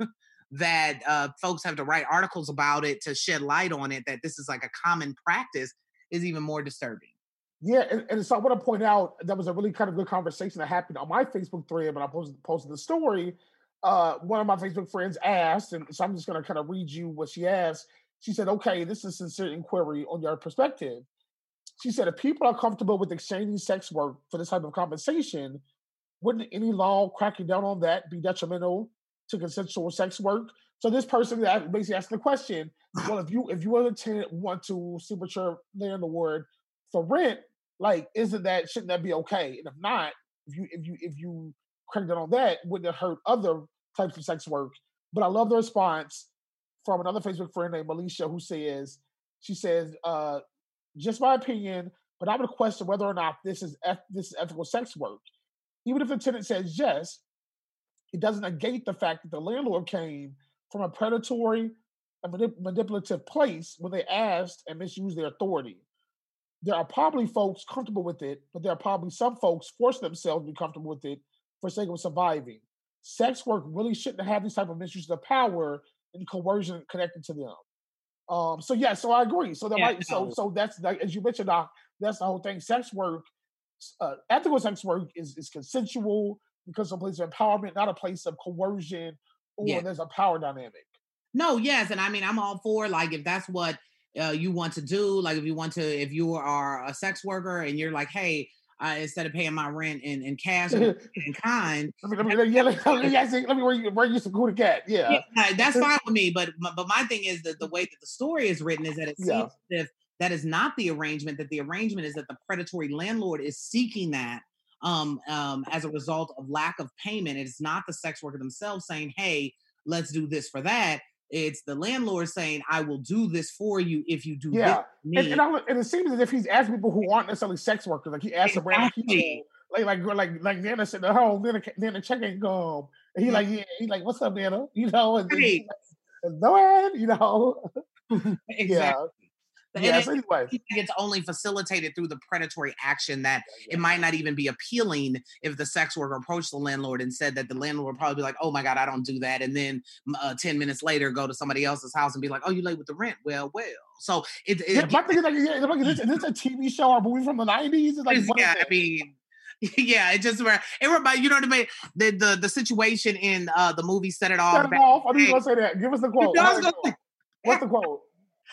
that uh, folks have to write articles about it to shed light on it, that this is like a common practice, is even more disturbing. Yeah, and, and so I want to point out that was a really kind of good conversation that happened on my Facebook thread when I posted, posted the story. Uh, one of my Facebook friends asked, and so I'm just going to kind of read you what she asked. She said, okay, this is a sincere inquiry on your perspective. She said, if people are comfortable with exchanging sex work for this type of compensation, wouldn't any law cracking down on that be detrimental to consensual sex work? So this person basically asked the question, well, if you if you as a tenant want to super your landlord for rent, like, isn't that, shouldn't that be okay? And if not, if you if you if you crack down on that, wouldn't it hurt other types of sex work? But I love the response from another Facebook friend named Alicia, who says, she says, uh, just my opinion, but I would question whether or not this is eth- this is ethical sex work. Even if the tenant says yes, it doesn't negate the fact that the landlord came from a predatory and manip- manipulative place when they asked and misused their authority. There are probably folks comfortable with it, but there are probably some folks forcing themselves to be comfortable with it for sake of surviving. Sex work really shouldn't have these type of misuses of power and coercion connected to them. Um, so yeah, so I agree. So that Yeah, might, so no. so that's like, as you mentioned, Doc, that's the whole thing. Sex work, uh, ethical sex work is is consensual because it's a place of empowerment, not a place of coercion or Yeah. there's a power dynamic. No, yes, and I mean, I'm all for, like, if that's what uh, you want to do, like if you want to, if you are a sex worker and you're like, hey, uh, instead of paying my rent in, in cash or in kind, Let me, let me, let me, yeah, let me, let me, let me bring you, bring you some Cootie Cat. Yeah. yeah, that's fine with me. But but my thing is that the way that the story is written is that it Yeah. seems as if that is not the arrangement. That the arrangement is that the predatory landlord is seeking that um, um, as a result of lack of payment. It's not the sex worker themselves saying, "Hey, let's do this for that." It's the landlord saying, "I will do this for you if you do Yeah, this for me." and and, I, and it seems as if he's asking people who aren't necessarily sex workers. Like he asks some random Exactly. people, like like like like Nana said at home. Then the, then the check ain't come, and he Mhm. like yeah, he like what's up, Nana? You know, and, and, Right. and no, and, you know, Exactly. yeah, And yeah. it- So anyway, I think it's only facilitated through the predatory action that it might not even be appealing if the sex worker approached the landlord and said that the landlord would probably be like, oh my God, I don't do that. And then uh, ten minutes later, go to somebody else's house and be like, oh, you late with the rent? Well, well. So it, it yeah, my thing is like, yeah, like, is, this, is this a T V show or a movie from the nineties? It's like, what is yeah, I it? mean, yeah, it just it reminded you know what I mean. The the the situation in uh, the movie Set It Off. Set it back off. I in knew the you were gonna say that. Give us the day. quote. I How was did it gonna go? What's the quote?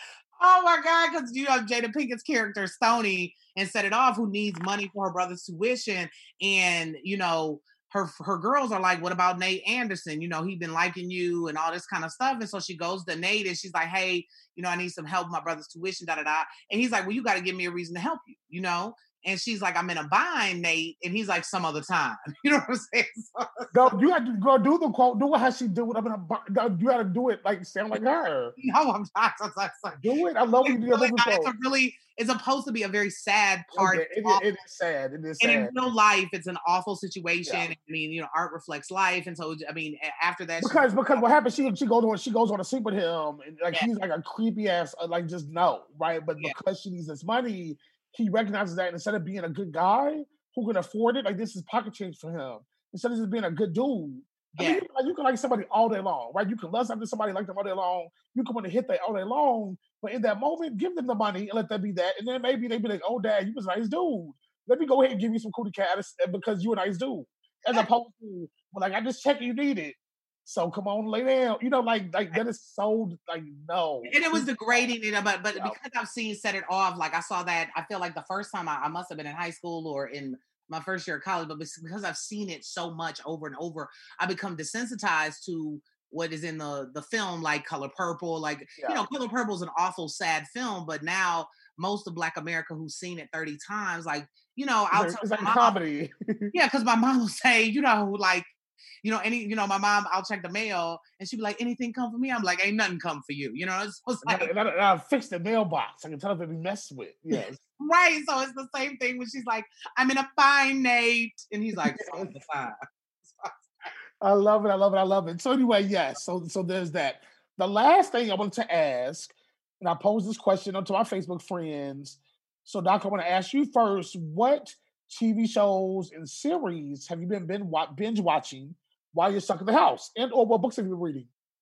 Oh my God, because you have Jada Pinkett's character, Stoney, and Set It Off, who needs money for her brother's tuition. And, you know, her her girls are like, what about Nate Anderson? You know, he been liking you and all this kind of stuff. And so she goes to Nate and she's like, hey, you know, I need some help with my brother's tuition, da da da. And he's like, well, you got to give me a reason to help you, you know? And she's like, I'm in a bind, Nate. And he's like, some other time. You know what I'm saying? So, Go, you got to go do the quote. Do it how she do it. I'm in a, bu- no, you got to do it like sound like her. no, I'm not. I'm not, I'm not. Do it. I love when you do your Really movie not. It's quote. a really, it's supposed to be a very sad part. Okay, it, is- it is sad. It is And sad. in real life, it's an awful situation. Yeah. I mean, you know, art reflects life, and so I mean, a- after that, she- Because because what happens? She she goes on she goes on a sleep with him, and like Yeah. he's like a creepy ass uh, like just no right. But Yeah. because she needs this money, he recognizes that and instead of being a good guy who can afford it, like this is pocket change for him. Instead of just being a good dude, I Yeah. mean, you, can- like, you can like somebody all day long, right? You can love something somebody like them all day long. You can want to hit that all day long, but in that moment, give them the money and let them be that, and then maybe they be like, "Oh, Dad, you was a nice dude. Let me go ahead and give you some cootie cat because you're a nice dude," as opposed to, well, like I just check you need it. So come on, lay down. You know, like like that is so like no. and it was degrading, you know. But but Yeah. because I've seen Set It Off, like I saw that, I feel like the first time I, I must have been in high school or in my first year of college, but because I've seen it so much over and over, I become desensitized to what is in the the film, like Color Purple. Like Yeah. you know, Color Purple is an awful, sad film, but now most of Black America who's seen it thirty times, like you know, I'll It's like, tell it's like a my mom, comedy. yeah, because my mom will say, you know, like. You know, any, you know, my mom, I'll check the mail and she'd be like, anything come for me? I'm like, ain't nothing come for you. You know, it's, it's And like, I, and I, I fixed the mailbox. I can tell if it be messed with. Yes. right. So it's the same thing when she's like, I'm in a bind, Nate. And he's like, "Son, the fine." I love it. I love it. I love it. So anyway, yes. So so there's that. The last thing I wanted to ask, and I posed this question onto my Facebook friends. So, Doc, I want to ask you first: what T V shows and series have you been binge, binge watching while you're stuck in the house, and or what books have you been reading?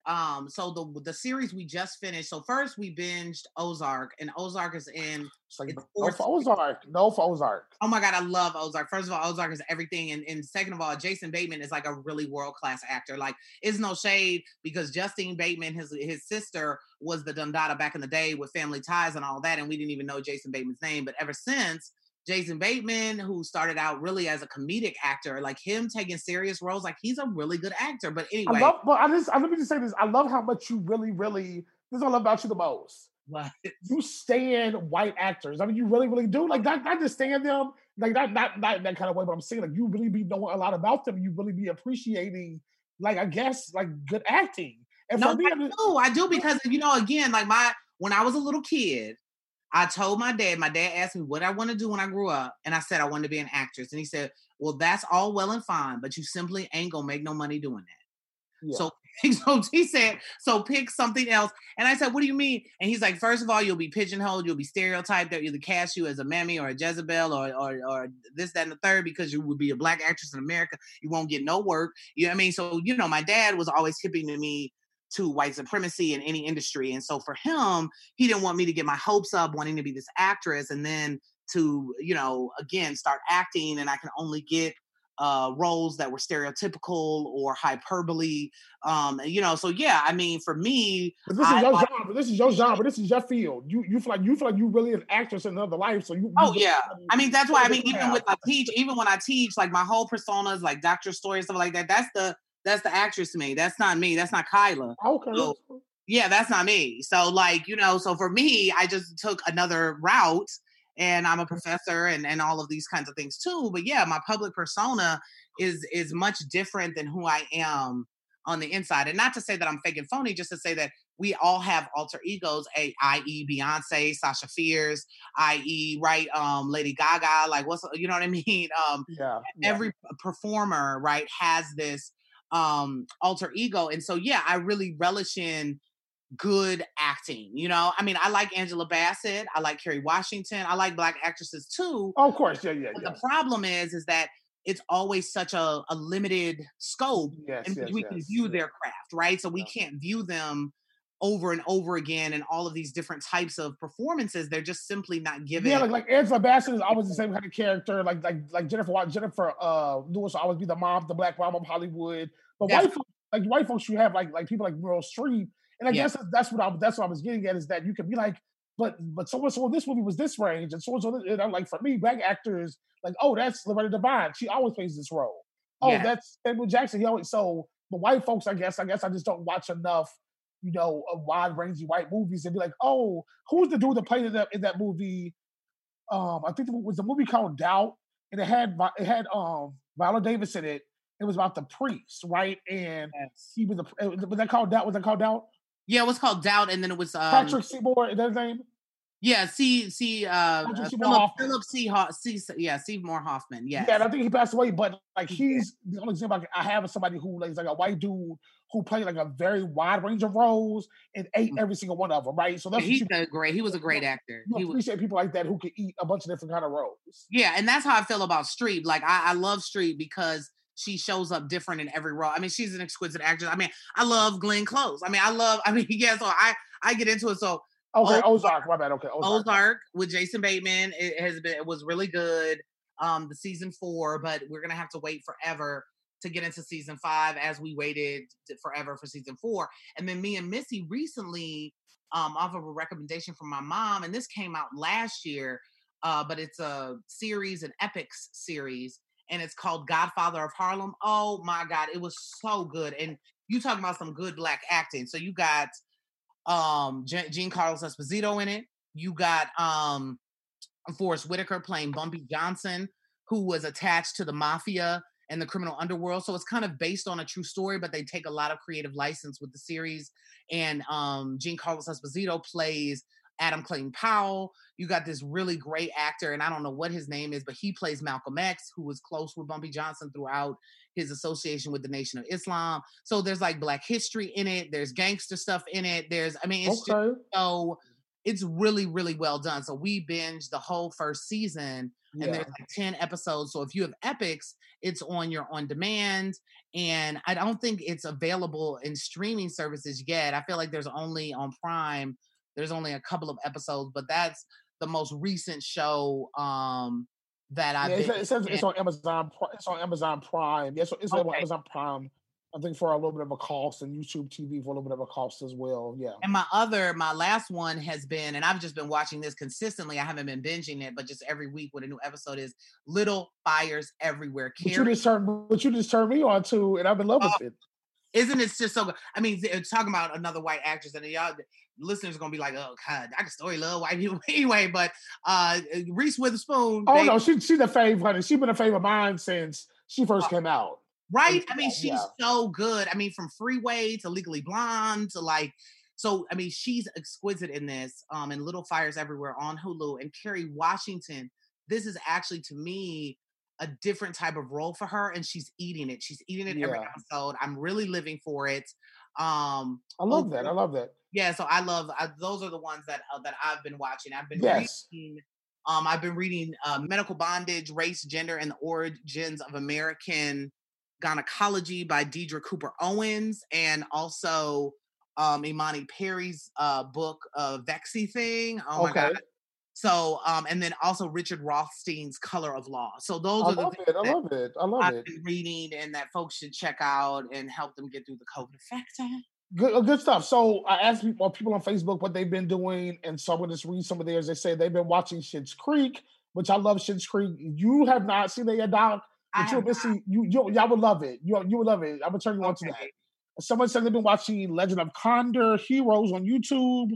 Um, so the the series we just finished. So first we binged Ozark, and Ozark is in like, its no fourth. for Ozark. No for Ozark. Oh my God, I love Ozark. First of all, Ozark is everything. And, and second of all, Jason Bateman is like a really world-class actor. Like, it's no shade because Justine Bateman, his his sister, was the Dundada back in the day with Family Ties and all that. And we didn't even know Jason Bateman's name. But ever since, Jason Bateman, who started out really as a comedic actor, like him taking serious roles, like he's a really good actor. But anyway. I love, but I just, I, let me just say this. I love how much you really, really, this is what I love about you the most. What? You stand white actors. I mean, you really, really do. Like, not, not just stand them, like, not, not, not in that kind of way, but I'm saying, like, you really be knowing a lot about them. You really be appreciating, like, I guess, like, good acting. And no, for me, I do. I do because, you know, again, like, my, when I was a little kid, I told my dad, my dad asked me what I want to do when I grew up. And I said, I wanted to be an actress. And he said, well, that's all well and fine, but you simply ain't going to make no money doing that. Yeah. So, so he said, so pick something else. And I said, what do you mean? And he's like, first of all, you'll be pigeonholed. You'll be stereotyped. They'll either cast you as a Mammy or a Jezebel or, or, or this, that, and the third, because you would be a black actress in America. You won't get no work. You know what I mean? So, you know, my dad was always hipping to me to white supremacy in any industry. And so for him, he didn't want me to get my hopes up wanting to be this actress and then to, you know, again, start acting and I can only get uh, roles that were stereotypical or hyperbole. Um, you know, so yeah, I mean, for me, but this I, is your I, genre. This is your genre. This is your field. You you feel like you feel like you really an actress in another life. So you. Oh you yeah, really, I mean that's why I mean even with I teach, even when I teach, like my whole personas, like Doctor Story and stuff like that. That's the that's the actress to me. That's not me. That's not Kyla. Okay. So, yeah, that's not me. So like you know, so for me, I just took another route. And I'm a professor and, and all of these kinds of things too. But yeah, my public persona is is much different than who I am on the inside. And not to say that I'm fake and phony, just to say that we all have alter egos, that is. Beyonce, Sasha Fierce, that is, right, um, Lady Gaga, like what's, you know what I mean? Um, yeah, yeah. Every performer, right, has this um, alter ego. And so, yeah, I really relish in good acting, you know. I mean, I like Angela Bassett, I like Kerry Washington, I like black actresses too. Oh, of course, yeah, yeah. But yeah. the problem is, is that it's always such a, a limited scope, yes, and yes, we yes, can view yes. their craft, right? So we yeah. can't view them over and over again in all of these different types of performances. They're just simply not given. Yeah, like like Angela Bassett is always the same kind of character. Like like like Jennifer Jennifer uh Lewis will always be the mom, the black mom of Hollywood. But yeah. white folks, like white folks, you have like like people like Meryl Streep. And I yeah. guess that's what I that's what I was getting at is that you can be like, but but so and so this movie was this range, and so and so. And I'm like, for me, black actors like, oh, that's Loretta Devine. She always plays this role. Oh, yeah. that's Samuel Jackson. He always so. But white folks, I guess, I guess I just don't watch enough, you know, a wide range of white movies and be like, oh, who's the dude that played in that in that movie? Um, I think it was a movie called Doubt, and it had it had um Viola Davis in it. It was about the priest, right? And yes. he was a was that called Doubt? Was that called Doubt? Yeah, it was called Doubt, and then it was um, Patrick Seymour. Is that his name? Yeah, C. C. Uh, uh, Philip, Philip C. Ho- C. Yeah, Seymour Hoffman. Yes. Yeah, and I think he passed away. But like, he's the only example I have of somebody who like, is like a white dude who played like a very wide range of roles and ate mm-hmm. every single one of them. Right. So that's yeah, he's a great. He was a great actor. You he appreciate was, people like that who can eat a bunch of different kind of roles. Yeah, and that's how I feel about Streep. Like I, I love Streep because she shows up different in every role. I mean, she's an exquisite actress. I mean, I love Glenn Close. I mean, I love, I mean, yeah, so I, I get into it. So Okay, Ozark, my bad. Okay, Ozark. Ozark with Jason Bateman. It has been, it was really good. Um, the season four, but we're going to have to wait forever to get into season five as we waited forever for season four. And then me and Missy recently, um, off of a recommendation from my mom, and this came out last year, uh, but it's a series, an epics series. And it's called Godfather of Harlem. Oh my God, it was so good. And you talking about some good black acting. So you got um Giancarlo Esposito in it. You got um Forrest Whitaker playing Bumpy Johnson, who was attached to the mafia and the criminal underworld. So it's kind of based on a true story, but they take a lot of creative license with the series. And um Giancarlo Esposito plays Adam Clayton Powell. You got this really great actor, and I don't know what his name is, but he plays Malcolm X, who was close with Bumpy Johnson throughout his association with the Nation of Islam. So there's like black history in it. There's gangster stuff in it. There's, I mean, it's okay. just so it's really, really well done. So we binged the whole first season, Yeah. and there's like ten episodes. So if you have Epix, it's on your on demand. And I don't think it's available in streaming services yet. I feel like there's only on Prime, there's only a couple of episodes, but that's the most recent show um, that I've Yeah, been. it says, it says it's on Amazon. Pri- It's on Amazon Prime. Yes, it's on Okay. Amazon Prime. I think for a little bit of a cost, and YouTube T V for a little bit of a cost as well. Yeah. And my other, my last one has been, and I've just been watching this consistently. I haven't been binging it, but just every week when a new episode is Little Fires Everywhere. But you Carrie, just turned, but you just turned me on to, and I'm in love Oh, with it. isn't it just so good? I mean, it's talking about another white actress, and y'all listeners are gonna be like, "Oh God, I can story love white people anyway." But uh, Reese Witherspoon, Oh they- no, she she's a fave, honey. She's been a fave of mine since she first came out. right? I mean, she's Yeah. so good. I mean, from Freeway to Legally Blonde to like, so I mean, she's exquisite in this. Um, and Little Fires Everywhere on Hulu. And Kerry Washington, this is actually to me a different type of role for her, and she's eating it. She's eating it every Yeah. episode. I'm really living for it. Um, I love that. I love that. yeah, so I love I, those are the ones that uh, that I've been watching. I've been Yes. reading. Um, I've been reading uh, Medical Bondage, Race, Gender, and the Origins of American Gynecology by Deidre Cooper Owens, and also um, Imani Perry's uh, book, uh, Vexy Thing. Oh my Okay. God. So, um, and then also Richard Rothstein's Color of Law. So those I are the love things it. I that love it. I love I've it. been reading and that folks should check out and help them get through the COVID factor. Good, uh, good stuff. So I asked people, people on Facebook what they've been doing, and so I'm going to just read some of theirs. They say they've been watching Schitt's Creek, which I love Schitt's Creek. You have not seen it yet, Doc, I but you'll have be see you, you y'all would love it. You you would love it. I'm gonna turn you on to that. Okay. Someone said they've been watching Legend of Condor Heroes on YouTube.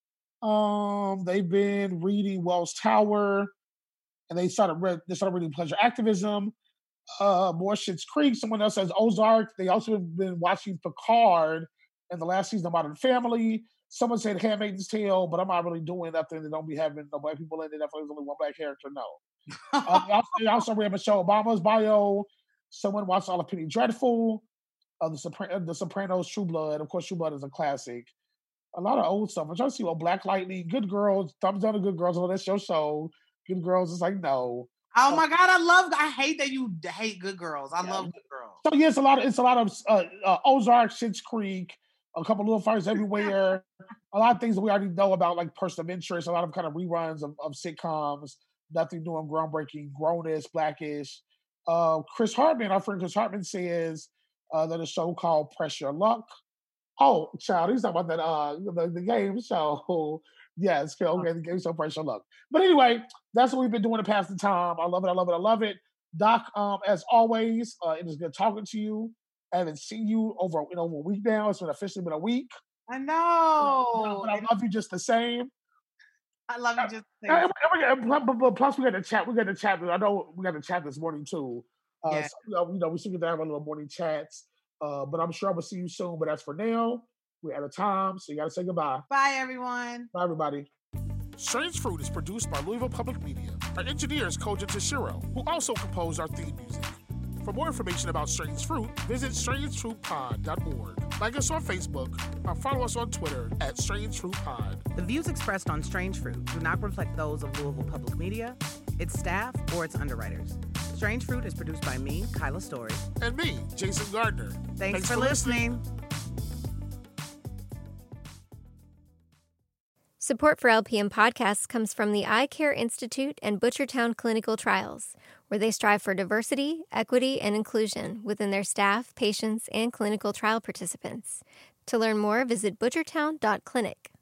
Um, they've been reading Wells Tower, and they started read they started reading Pleasure Activism. Uh, more Schitt's Creek. Someone else says Ozark. They also have been watching Picard and the last season of Modern Family. Someone said Handmaid's Tale, but I'm not really doing nothing. They don't be having no black people in it. Definitely there's only one black character. No. uh, they also, they also read Michelle Obama's bio. Someone watched All of Penny Dreadful. Uh, the, Sopran- the Sopranos, True Blood. Of course, True Blood is a classic. A lot of old stuff. I'm trying to see what Black Lightning, Good Girls, thumbs down to Good Girls. Oh, that's your show. Good Girls is like no. Oh my God, I love. I hate that you hate Good Girls. I love Good Girls. So yeah, it's a lot of it's a lot of uh, uh, Ozark, Schitt's Creek, a couple Little Fires Everywhere, a lot of things that we already know about, like Person of Interest, a lot of kind of reruns of, of sitcoms, nothing new and groundbreaking, Grownish, Blackish. Uh, Chris Hartman, our friend Chris Hartman says uh, that a show called Press Your Luck. Oh, child, he's talking about that uh the, the game show. Yeah, it's okay, the game show Press Your Luck. But anyway, that's what we've been doing to pass the time. I love it, I love it, I love it. Doc, um, as always, uh, it is good talking to you. I haven't seen you over in over a week now. It's been officially been a week. I know. But I love you just the same. I love you just the And, same. and we- and pl- pl- plus, we got to chat. We got to chat. I know we got to chat this morning too. Uh, Yeah. so, you know, you know, we still get to have a little morning chats. Uh, but I'm sure I will see you soon. But as for now, we're out of time, so you got to say goodbye. Bye, everyone. Bye, everybody. Strange Fruit is produced by Louisville Public Media. Our engineer is Koja Tashiro, who also composed our theme music. For more information about Strange Fruit, visit strange fruit pod dot org. Like us on Facebook or follow us on Twitter at Strange Fruit Pod. The views expressed on Strange Fruit do not reflect those of Louisville Public Media, its staff, or its underwriters. Strange Fruit is produced by me, Kyla Story. And me, Jason Gardner. Thanks, Thanks for, for listening. Support for L P M Podcasts comes from the Eye Care Institute and Butchertown Clinical Trials, where they strive for diversity, equity, and inclusion within their staff, patients, and clinical trial participants. To learn more, visit butchertown dot clinic.